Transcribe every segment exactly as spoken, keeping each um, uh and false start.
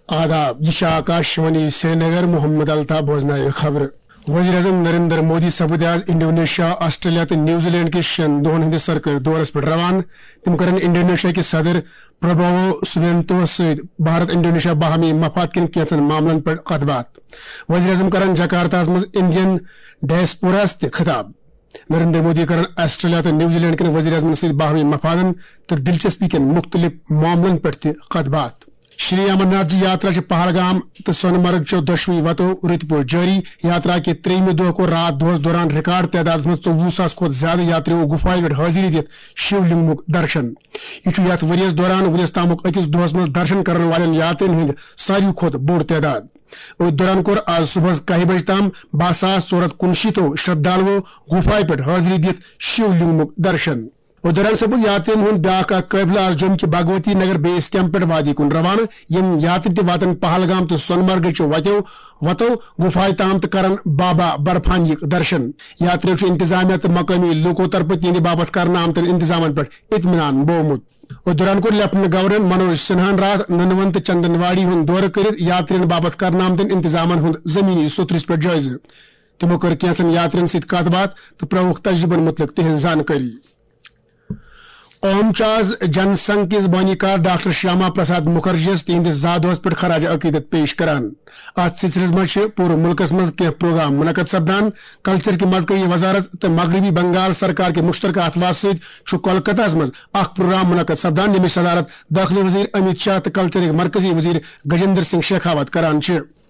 आदाब यह आकाशवाणी श्रीनगर मोहम्मद अल्ताफ बोजनाय खबर वज़ीर आज़म नरेंद्र मोदी सपद आज इंडोनेशिया ऑस्ट्रेलिया तो न्यूजीलैंड के शन दोहन हंदिस सरकारी दौरस पे रवान तम कर इंडोनेशिया के सदर प्रबोवो सुबियांतो सहित भारत इंडोनेशिया बाहमी मफाद किन कैंसन मामलन पर कतबात वज़ीर आज़म कर जकार्ता मज इंडियन डायस्पोरास ते खिताब नरेंद्र मोदी कर ऑस्ट्रेलिया तो न्यूजीलैंड के वज़ीर आज़म सहित बाहमी मफादन तो दिलचस्पी के मुख्तलिफ मामलन पर कतबात श्री अमरनाथ जी यात्रा पहलगाम तो सोनमर्ग चो दशवी वतो रित पे जारी यात्रा के त्रेम दह को रात दोहस दौरान रिकॉर्ड तादाद में चौवह सास खुद ज्यादा यात्रियों गुफाई पे हाजिरी दित शिवलिंगमुक दर्शन यह वरियस दौरान वरियस तामुक अकिस दोहस में दर्शन करने वाले यात्रियों हंद सारी खुद बोड़ तादाद और दौरान कोर आज सुबह कह बज तम बाह सास चौरत कुनशीतो श्रद्धालुओं गुफाई पे हाजिरी दित शिवलिंगमुक दर्शन और दौरान सपुद यात्रियों हूं ब्या कबिल आज जम्मू की भगवती नगर बेस कैंप पे वादी कुन रवाना यम यात्री ते वातन पहलगाम तो सोनमर्ग चो वतो वतो गुफाई ताम करन बाबा बर्फानी दर्शन यात्रियों इंतजामिया तो मकामी लोकों तरफ तिहद बाबत कर आमतन इंतजाम पे इत्मीनान बोमुत और दौरान कोर लेफ्टिनेंट गवर्नर मनोज सिन्हान रात ननवन तो चंदनवाड़ी हूं दौर कर यात्रियों बाबत कर आमतन इंतजाम हूं जमीनी सुतरिस पे जायज तमो कर कैंसन यात्रियों सत कत बात तो प्रमुख तजर्बन मुतलक तिहद जानकारी ओम चाज जनसंघ किस बानीकार डॉक्टर श्यामा प्रसाद मुखर्जी तिहंदिस जादोस पे खराज अकीदत पेश करान अत सिलसिलस मज पूरे मुल्कस मज कह प्रोग्राम मुनक़द सपदान कल्चर की मजकरी वजारत तो मगरबी बंगाल सरकार के मुश्तरका अतवात सत कोलकाता मज अख प्रोग्राम मुनक़द सपदान यमिच सदारत दाखिली वजीर अमित शाह तो कल्चर मरकजी वजीर गजेंद्र सिंह शेखावत करान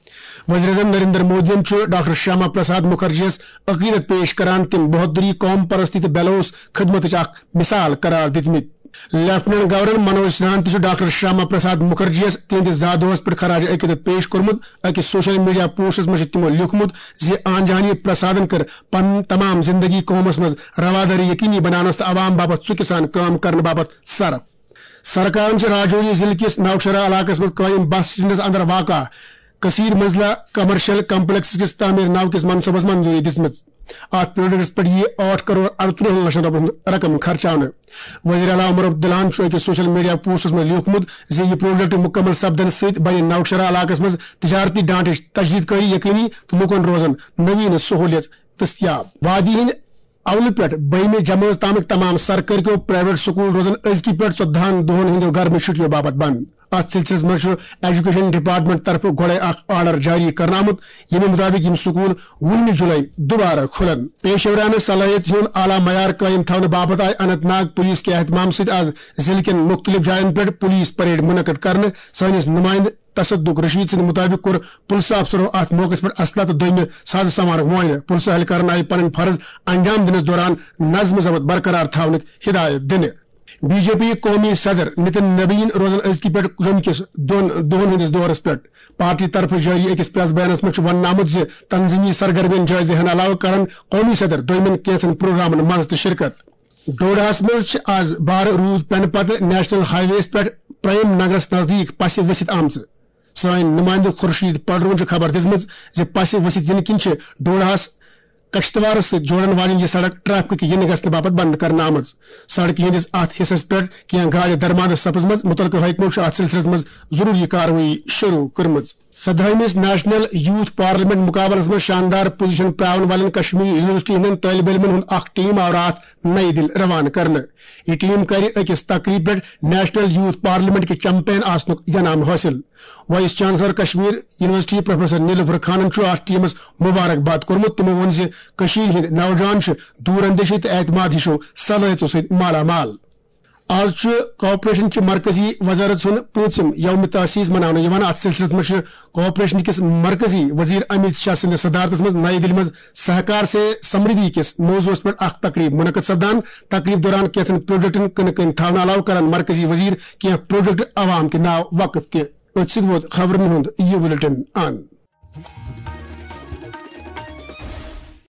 वज़ीर आज़म नरेंद्र मोदी डॉक्टर श्यामा प्रसाद मुखर्जी अकीदत पेश करान तम बहादुरी कौम परस्ती तो बेलोस खदमत मिसाल करार दितमित लेफ्टिनेंट गवर्नर मनोज सिन्हान तो डॉक्टर श्यामा प्रसाद मुखर्जी तिहंदिस जादोस पे खराज अकीदत पेश कोर्मुत अकिस सोशल मीडिया पोस्टस मज तमो लिखमुत जे आन जहानी प्रसादन कर पन तमाम जिंदगी कौमस मज रवादारी यकीनी बनानस तो अवाम बाबत सुकिसान काम करने बाबत सरफ सरकार राजौरी जिले किस नौशरा इलाकस मज कायम बस स्टैंडस अंदर वाक़ा कसीर मंजिला कमर्शियल कम्प्लेक्स किस तामीर नाव किस मनसूबस मंजूरी दिसमत अत प्रोजेक्ट्स पे यह आठ करोड़ अड़तुह लक्ष रकम खर्चान वज़ीर आला उमर अब्दुल्लाहन अकिस सोशल मीडिया पोस्टस में लिखमुत जे यह प्रोजेक्ट मुकम्मल सपदन सत बन नौशरा इलाकस मज तजारती ढांचे तजदीद करी यकीनी तो लुकन रोजन नवीन सहूलियत दस्तियाब वादी हिंद अवल पे बहमे जमात तामिक तमाम सरकारी को प्राइवेट स्कूल रोजन अजकी पे चौदहन दोहन हंदो गर्म छुट्टियों बाबत बंद अत सिलसिलस मज एजुकेशन डिपार्टमेंट तरफ गोड़े आर्डर जारी करनामुत यमे मुताबिक यम स्कूल वुह जुलाई दोबारा खुलन पेशवराना सलाहियत हूं आला मयार कायम थवन बाबत आय अनंतनाग पुलिस के एहतमाम सत आज जिले के मुख्तलिफ जायन पे पुलिस परेड मुनक़द करने सानिस नुमाइंद तसद्दुक रशीद सिंह मुताबिक कोर पुलिस अफसरों अत मौके पर असला तो दोम साज सामान मुआयना पुलिस एहलकार आय पन फर्ज अंजाम दिनस दौरान नज्म जबत बरकरार थवन हिदायत दिन बीजेपी कौमी सदर नितिन नबीन रोजन अजकी पे जम्मू किस दोहन हंदिस दौरस पे पार्टी तरफ जारी अकिस प्रेस बयानस मज वन आमुत तंजीमी सरगर्मियन जायजे हन अलाव कर कौमी सदर दोमन कैंसन प्रोग्रामन मज तो शिरकत डोडास मज आज बार रूद पेन पत नेशनल हाईवेस पे प्राइम नगरस नजदीक पस वसित आम सान नुमाइंद खुर्शीद पडरून खबर दिजम पस वसित इन किन डोडास कश्तवार से जोड़न वाली यह सड़क ट्रैफिक इन गश्त बापत बंद करना आम सड़क हंदिस अत हिस्सस पे कह गाड़ दरमाद सपजम मुतलका हकमो अत सिलसिलस मज जरूरी कार्रवाई शुरू कर्म सदहमिस नेशनल यूथ पार्लियामेंट मुकाबलस में शानदार पोजीशन प्रावन वाले कश्मीर यूनिवर्सिटी हंद तालिब इलमन हूं अख टीम आव रात नई दिल रवान करने यह टीम कर अकिस तकरीब पे नेशनल यूथ पार्लियामेंट के चैंपियन आसनुक इनाम हासिल vice chancellor Kashmir university professor Nilufar खानन टीमस मुबारकबाद कोर्मुत तमो वोन हंद नौजवान दूर अंदेशी तो एतमाद हिशो सलाहियतों सहित माला माल आज कॉर्पोरेशन की मरकजी वजारत सुन पूम यौम तहसीस मनाने अत सिलसिलस मज कॉर्पोरेशन किस मरकजी वजीर अमित शाह सिंध सदारत मज नई दिल्ली मज सहकार से समृद्धि किस मौजूस पे अख तकरीब मुनक़द सपदान तकरीब दौरान कैथन प्रोजेक्टन कन कन थावन अलाव कर मरकजी वजीर कह प्रोजेक्ट अवाम के नाव वक़्फ त खबर बुलेटिन आन